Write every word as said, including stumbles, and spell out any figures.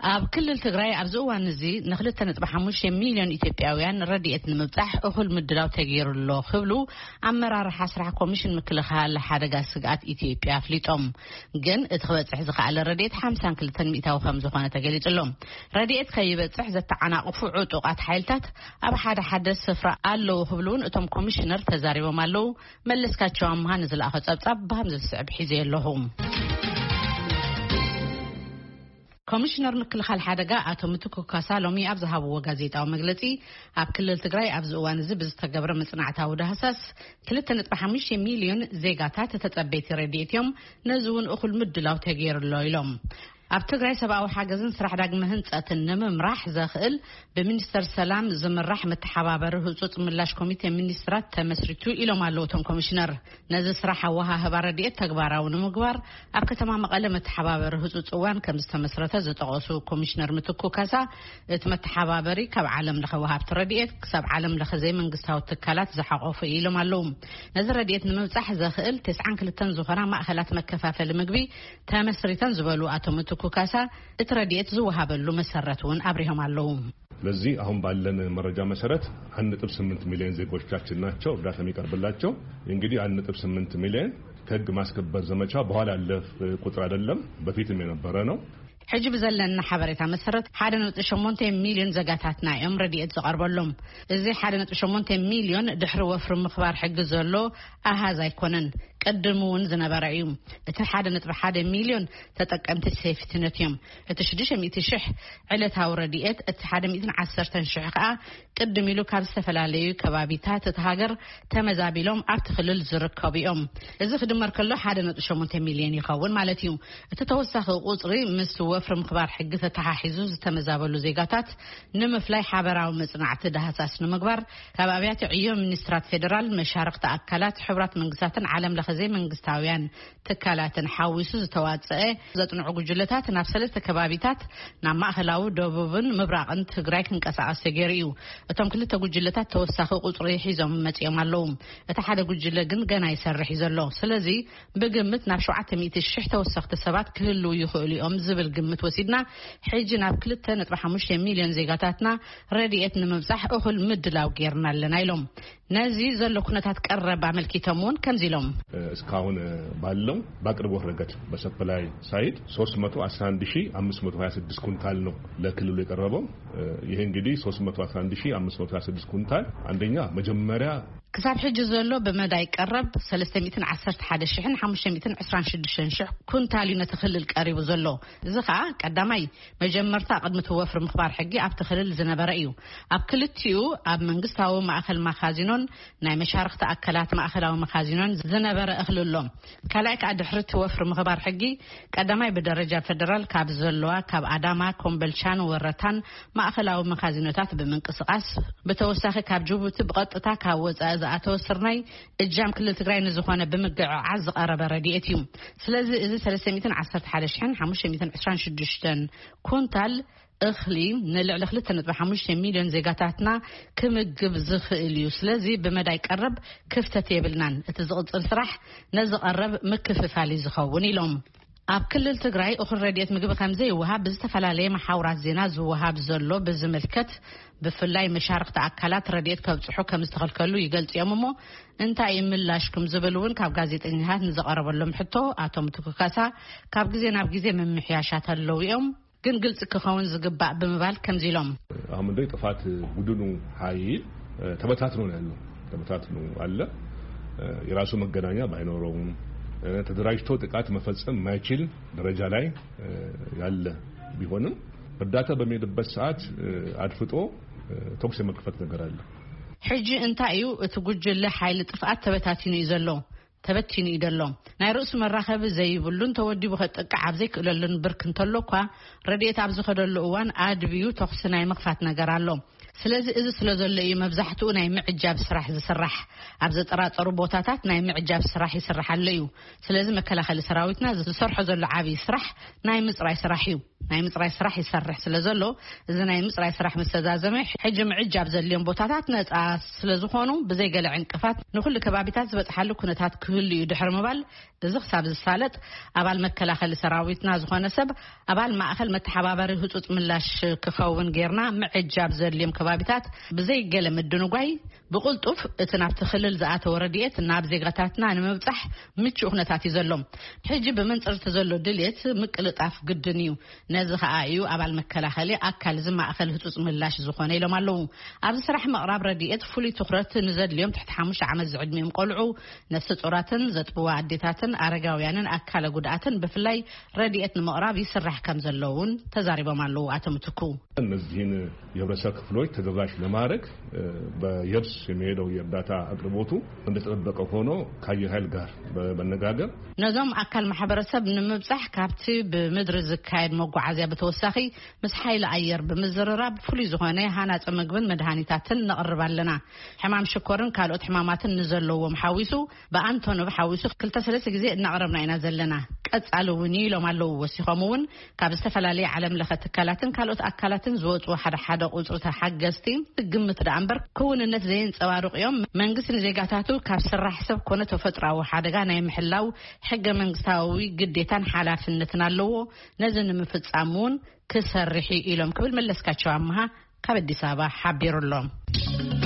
ኣብ ክልል ትግራይ ኣብ ዝእዋን እዚ ንክልተ ነጥቢ ሓሙሽተ ሚልዮን ኢትዮጵያውያን ረድኤት ንምብጻሕ እኹል ምድላው ተገይሩሎ ክብሉ ኣመራርሓ ስራሕ ኮሚሽን ምክልኻል ሓደጋ ስግኣት ኢትዮጵያ ኣፍሊጦም ግን እቲ ክበጽሕ ዝኽኣለ ረድኤት ሓምሳ ወክልተ ሚእታዊ ከም ዝኾነ ተገሊጹሎም ረድኤት ከይበጽሕ ዘተዓናቕፉ ዕጡቓት ሓይልታት ኣብ ሓደ ሓደ ስፍራ ኣለዉ ክብሉን እቶም ኮሚሽነር ተዛሪቦም ኣለዉ መለስካቸው ኣምሃ ንዝለኣኸ ጸብጻብ ብሃምዘ ዝስዕብ ሒዘ ኣለኹም ኮሚሽነር ምክልኻል ሓደጋ ኣቶ ምትኩ ካሳ ሎሚ ኣብ ዝሃብዎ ጋዜጣዊ መግለጺ ኣብ ክልል ትግራይ ኣብ ዝእዋን እዚ ብዝተገብረ መጽናዕታዊ ዳህሳስ ክልተ ነጥቢ ሓሙሽተ ሚልዮን ዜጋታት ተጸበይቲ ረድኤት እዮም ነዚ እውን እኹል ምድላው ተገይሩሎ ኢሎም ኣብ ትግራይ ሰብኣዊ ሓገዝን ስራሕ ዳግመ ህንጸትን ንምምራሕ ዘኽእል ብሚኒስተር ሰላም ዝምራሕ መተሓባበሪ ህጹጽ ምላሽ ኮሚቴ ሚኒስትራት ተመስሪቱ ኢሎም ኣለዉ እቶም ኮሚሽነር ነዚ ስራሕ ኣወሃህባ ረድኤት ተግባራዊ ንምግባር ኣብ ከተማ መቐለ መተሓባበሪ ህጹጽ እዋን ከም ዝተመስረተ ዝጠቐሱ ኮሚሽነር ምትኩ ካሳ እቲ መተሓባበሪ ካብ ዓለም ለኸ ወሃብቲ ረድኤት ክሳብ ዓለም ለኸ ዘይመንግስታዊ ትካላት ዝሓቆፉ ኢሎም ኣለዉ ነዚ ረድኤት ንምብጻሕ ዘኽእል ተስዓን ክልተን ዝኾና ማእኸላት መከፋፈሊ ምግቢ ተመስሪተን ዝበሉ ኣቶ ምትኩ ኩካሳ እትረዲየት ዝወሃበሉ መሰረቱን አብሪሃም አለው ለዚህ አሁን ባለን መረጃ መሰረት አንድ ነጥብ ስምንት ሚሊዮን ዜጎቻችን ናቸው እርዳታ የሚቀርብላቸው እንግዲህ አንድ ነጥብ ስምንት ሚሊዮን ከህግ ማስከበር ዘመቻ በኋላ ያለ ቁጥር አይደለም በፊትም የነበረ ነው حجب زلنا حبرتها مسرت حدا نتشمونت مليون زكاتنا يوم رديت زقربلهم إذا حدا نتشمونت مليون دحر وفر مخبار حق زلو أهذا يكونن قدمون زنبرعيهم إتحدا نتبع حدا مليون تتقمت السيفتنتيهم إتشدش ميت شح علتها ورديت إتحدا ميتين عشرة شحقة قدمي له كاب سفلاليو كبابيتات تهاجر تمزابيلهم أبتخلل زركابيهم إذا خدمر كله حدا نتشمونت مليون يخون مالتيهم تتوسخ قصري مستوى وفر مخبار حقته تحاحزو زتمزابلو زيغاتات نمفلاي حبراو مصنعت دهساس نمغبر كبابيات عيون منسترات فيدرال مشارقه اكلات حبرات منغساتن عالم لخزي منغستاويان تكالاتن حاويسو زتواصئ زطنعو جلتات نفسلت كبابيتات نما اخلاو دوببن مبراقن تግራይ ክንቀሳቀስ ተገሪዩ እቶም ክልተ ጉጅለታት ተወሳኺ ቁጥሪ ሒዞም መጽኦም ኣለዉ እቲ ሓደ ጉጅለ ግን ገና ይሰርሕ ዘሎ ስለዚ በግምት ናብ ሰብዓተ ሚእቲ ተወሳኺ ሰባት ክህሉ ይኽእሉ እዮም ዝብል ግምት ወሲድና ሕጂ ናብ ክልተ ነጥቢ ሓሙሽተ ሚልዮን ዜጋታትና ረድኤት ንምብጻሕ እኹል ምድላው ጌርና ኣለና ኢሎም ነዚ ዘሎ ኩነታት ቀረባ መልኪቶምን ከምዚ ኢሎም እስካሁን ባለው ባቅርቦት ረገድ በሰፕላይ ሳይድ ሶስት መቶ አስራ አንድ ሺህ አምስት መቶ ሃያ ስድስት ኩንታል ነው ለክልሉ የቀረበው ይሄ እንግዲህ ሶስት መቶ አስራ አንድ ሺህ አምስት መቶ ሃያ ስድስት ኩንታል አንደኛ መጀመሪያ كساب حج زلو بمدى يقرب ثلاثمائة وواحد عشر ألف وخمسمائة وعشرين ألف كنتالي نتخلل قريب زلو زخا قدامي مجمرتا قدمت وفر مخبار حقي اب تخلل زنبرئيو اب كلتيو اب منغستاو ماخل مخازنون ناي مشارخت اكلات ماخلاو مخازنون زنبر اخللهم كلاك ادحرت وفر مخبار حقي قدامي بدرجه فدرال كاب زلوا كاب اداما كومبلشان ورتان ماخلاو مخازنوتات بمنقسقاس بتوساخ كاب جوبوت بقطتا كاوصا زاتو سرناي اجام كل تግራይ نزخونه بمقع عز قرب رديتيوم ስለዚህ እዚ ثلاثمائة وواحد عشر ألف وخمسمائة وعشرين ألف كونتال اخلي نلعل خلت نتبع حمشة مليون زيجاتنا كمجب زخيليو ስለዚህ بمدى يقرب كفتة يبلنان اتزقط الصراح نزق قرب مكفف على زخون يلوم ኣብ ክልል ትግራይ እኹል ረድኤት ምግቢ ከምዘ ይወሃብ ብዝተፈላለየ ማሕበራት ዜና ዝወሃብ ዘሎ ብዝምልከት ብፍላይ መሻርክቲ ኣካላት ረድኤት ከብጽሑ ከም ዝተኸልከሉ ይገልጽ እዮም እሞ እንታይ ምላሽኩም ዝብሉውን ካብ ጋዜጠኛታት ንዘቐረበሎም ሕቶ ኣቶም ትኩካሳ ካብ ግዜ ናብ ግዜ መምሕያሻት ኣለዉ እዮም ግን ግልጽ ክኸውን ዝግባእ ብምባል ከምዚ ኢሎም አሁን እንደ ጥፋት ቡድኑ ኃይል ተበታትኖ ነው ያለው ተበታትኖ አለ የራሱ መገናኛ ባይኖረውም ተደራጅቶ ጥቃት መፈጸም ማይችል ደረጃ ላይ ያለ ቢሆንም እርዳታ በሚሄድበት ሰዓት አድፍጦ ተኩስ የመክፈት ነገር አለ ሕጂ እንታዩ እትጉጅለ ኃይል ጥፋት ተበታቲኑ ይዘሎ ተበቲኑ ይደሎ ናይ ርእሱ መራኸብ ዘይብሉን ተወዲቡ ከጥቃ ኣብዘይ ክለልን ብርክ እንተሎኳ ረድኤት ኣብ ዝኸደሉ እዋን ኣድብዩ ተኩስ ናይ መክፋት ነገር ኣሎ ስለዚህ እዚ ስለዘለ እዩ መብዛሕትኡ ናይ ምዕጃብ ስራሕ ዝስራሕ ኣብ ዘጠራጠሩ ቦታታት ናይ ምዕጃብ ስራሕ ይስራሕ ኣለዩ ስለዚህ መከላኸሊ ሰራዊትና ዝሰርሖ ዘሎ ዓቢ ስራሕ ናይ ምጽራይ ስራሕ እዩ ናይ ምጽራይ ስራሕ ይሰርሕ ስለዘሎ እዚ ናይ ምጽራይ ስራሕ መስተዛዘመ ሕጂ ምዕጃብ ዘልዮም ቦታታት ነጻ ስለዝኾኑ ብዘይ ገለ ዕንቅፋት ንኹሉ ከባቢታት ዝበጽሓሉ ኩነታት ክህሉ ይድሕር ምባል እዚ ክሳብ ዝሳለጥ አባል መከላኸሊ ሰራዊትና ዝኾነ ሰብ አባል ማእኸል መተሓባበሪ ህጹጽ ምላሽ ክኸውን ጌርና ምዕጃብ ዘልዮም ከባቢታት ብዘይ ገለ ምድንጓይ ብቁልጡፍ እቲ ናብቲ ክልል ዝኣተወ ረድኤት ናብ ዜጋታትና ንምብጻሕ ምቹእ ኩነታት ይዘሎም ሕጂ ብመንጽርቲ ዘሎ ድልየት ምቅልጣፍ ግድን እዩ ነዚ ከዓ እዩ አባል መከላኸሊ አካል ዝማእኸል ህጹጽ ምላሽ ዝኾነ ኢሎም ኣለዉ ኣብዚ ስራሕ መቕራብ ረድኤት ፍሉይ ትኹረት ንዘድልዮም ትሕቲ ሓሙሽተ ዓመት ዝዕድሚኦም ቆልዑ ነፍሲ ጡራትን ዘጥብዋ ኣዴታትን አረጋውያንን አካለ ጉድኣትን ብፍላይ ረድኤት ንምቕራብ ይስራሕ ከም ዘለውን ተዛሪቦም ኣለዉ አተምትኩ እነዚህን የህብረተሰብ ክፍሎች ተደራሽ ለማድረግ በየብስ የሚሄደው የእርዳታ አቅርቦቱ እንደተጠበቀ ሆኖ ከአየር ኃይል ጋር በመነጋገር ነዞም አካል ማህበረሰብ ንምብጻሕ ካብቲ ብምድሪ ዝካየድ መጓዓዝያ በተወሳኺ ምስ ኃይል አየር ብምዝርራብ ፍሉይ ዝኾነ ሃናፀ ምግብን መድሃኒታትን ነቕርብ ኣለና ሕማም ሽኮርን ካልኦት ሕማማትን ንዘለዎም ሓዊሱ በአንቶኖቭ ሓዊሱ ክልተ ሰለስተ ግዜ እናቕረብና ኢና ዘለና ቀጻሊ እውን ኢሎም ኣለዉ ወሲኾም እውን ካብ ዝተፈላለየ ዓለም ለኸ ትካላትን ካልኦት አካላትን ዝወፁ ሓደ ሓደ ቁጽሪ ተሓገዝቲ ግምት ዳ እምበር ክውንነት ዘየንጸባርቕ እዮም መንግስቲ ንዜጋታቱ ካብ ስራሕ ሰብ ኮነ ተፈጥራዊ ሓደጋ ናይ ምሕላው ሕገ መንግስታዊ ግዴታን ሓላፍነትን ኣለዎ ነዚ ንምፍጻም እውን ክሰርሕ ኢሎም ክብል መለስካቸው ኣምሃ ካብ አዲስ አበባ ሓቢሩሎም